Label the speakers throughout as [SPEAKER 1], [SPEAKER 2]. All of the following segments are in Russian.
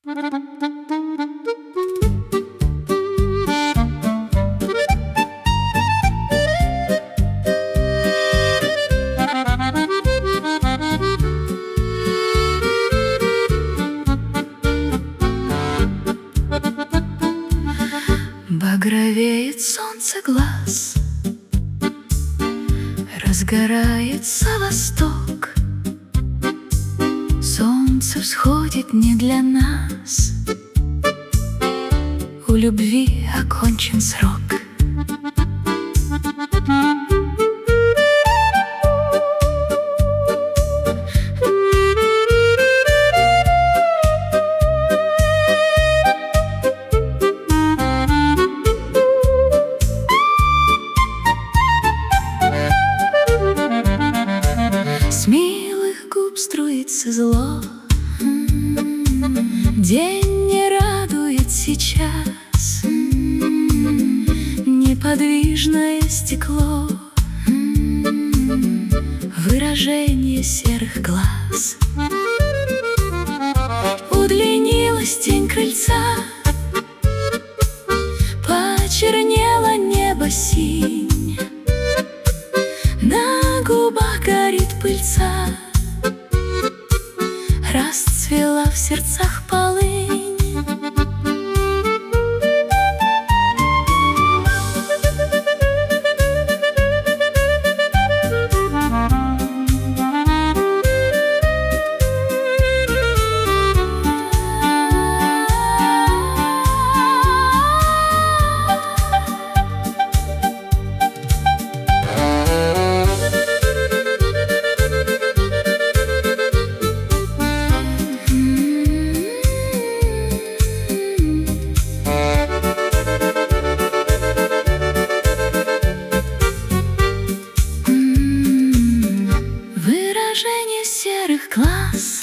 [SPEAKER 1] Багровеет солнце глаз, разгорается восток. Солнце всходит не для нас, у любви окончен срок. С милых губ струится зло, день не радует сейчас. Неподвижное стекло, выражение серых глаз. Удлинилась тень крыльца, почернело небо синь, на губах горит пыльца, расцвела в сердцах полынь. Серых глаз,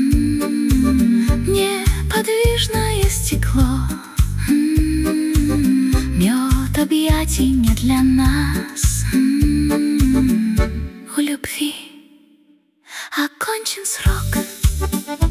[SPEAKER 1] неподвижное стекло, мед объятий не для нас, у любви окончен срок.